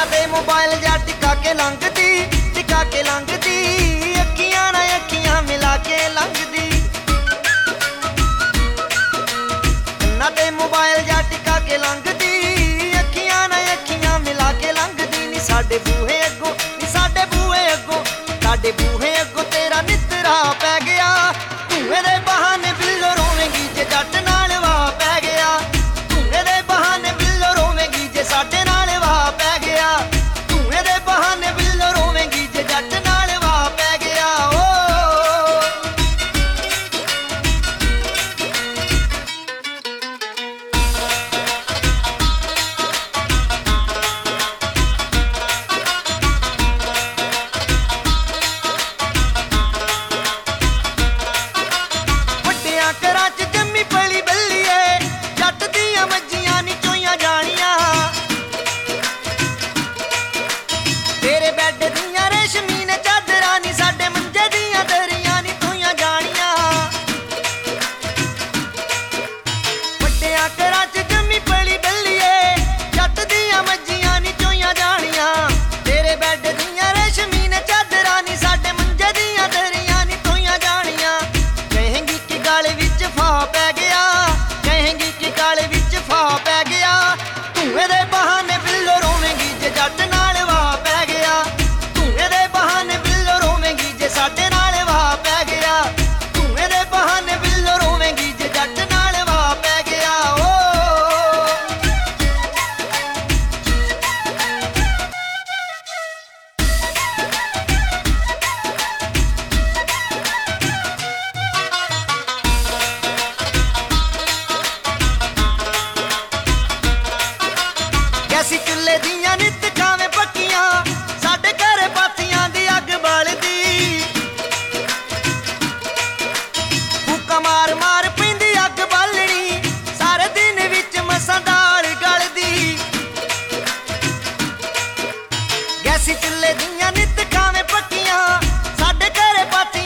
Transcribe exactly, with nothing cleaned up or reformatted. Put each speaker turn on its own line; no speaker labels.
ते मोबाइल जा टिका के लंघदी, टिका के लंघदी, अखियां ना अखियां मिला के लंघदी। कन्ना ते मोबाइल जा टिका के लंघदी, अखियां ना अखियां मिला के लंघदी। नी साडे बूहे अगों, नी साडे बूहे अगों, साडे बूहे अगों तेरा नितरा पै गया। धुएं दे बहाने बिल्लो रोवेंगी जे जट नाल वाह पै गया। धुएं दे बहाने बिल्लो रोवेंगी जे साडे नाल वाह पै गया। धुएं दे बहाने बिल्लो रोवेंगी जे जट नाल वाह पै गया। ओ ਵੱਡਿਆਂ ਘਰਾਂ 'ਚ ਜੰਮੀ ਪਲੀ ਬੱਲੀਏ, ਜੱਟ ਦੀਆਂ ਮੱਝੀਆਂ ਨੀ ਚੋਈਆਂ ਜਾਣੀਆਂ। ਤੇਰੇ ਬੈੱਡ ਦੀਆਂ ਰੇਸ਼ਮੀ ਨੇ ਚਾਦਰਾਂ ਨੀ ਸਾਡੇ ਮੰਜੇ ਦੀਆਂ ਦਰੀਆਂ ਨੀ ਧੋਈਆਂ ਜਾਣੀਆਂ। ਵੱਡਿਆਂ ਘਰਾਂ 'ਚ ਜੰਮੀ ਪਲੀ ਬੱਲੀਏ, ਜੱਟ ਦੀਆਂ ਮੱਝੀਆਂ ਨੀ ਚੋਈਆਂ ਜਾਣੀਆਂ। ਤੇਰੇ ਬੈੱਡ ਦੀਆਂ ਰੇਸ਼ਮੀ ਨੇ ਚਾਦਰਾਂ ਨੀ ਸਾਡੇ ਮੰਜੇ ਦੀਆਂ ਦਰੀਆਂ ਨੀ ਧੋਈਆਂ ਜਾਣੀਆਂ। ਕਹੇਂਗੀ ਕਿ ਗਲ ਵਿੱਚ ਫਾਹ ਪੈ ਗਿਆ, ਕਹੇਂਗੀ ਕਿ ਗਲ ਵਿੱਚ ਫਾਹ ਪੈ ਗਿਆ। ਧੂਏ ਦੇ ਬਹਾਨੇ ਬਿੱਲੋ ਰੋਵੇਂਗੀ ਜੇ ਜੱਟ ਨਾਲ ਵਾਹ ਪੈ ਗਿਆ। ਧੂਏ ਦੇ ਬਹਾਨੇ ਬਿੱਲੋ ਰੋਵੇਂਗੀ ਜੇ ਸਾਡੇ ਨਾਲ ਵਾਹ ਪੈ ਗਿਆ। ਧੂਏ ਦੇ ਬਹਾਨੇ ਬਿੱਲੋ ਰੋਵੇਂਗੀ ਜੇ ਜੱਟ ਨਾਲ ਵਾਹ ਪੈ ਗਿਆ। ਓ ਗੈਸੀ ਚੁੱਲ੍ਹੇ ਦੀਆਂ ਨਿੱਤ ਖਾਵੇਂ ਪੱਕੀਆਂ, ਸਾਡੇ ਘਰ ਪਾਥੀਆਂ ਦੀ ਅੱਗ ਬਾਲਦੀ। ਫੂਕਾਂ ਮਾਰ ਮਾਰ ਪੈਂਦੀ ਅੱਗ ਬਾਲਣੀ, ਸਾਰੇ ਦਿਨ ਵਿੱਚ ਮਸਾਂ ਦਾਲ ਗਲਦੀ। ਗੈਸੀ ਚੁੱਲ੍ਹੇ ਦੀਆਂ ਨਿੱਤ ਖਾਵੇਂ ਪੱਕੀਆਂ, ਸਾਡੇ ਘਰ ਪਾਥੀਆਂ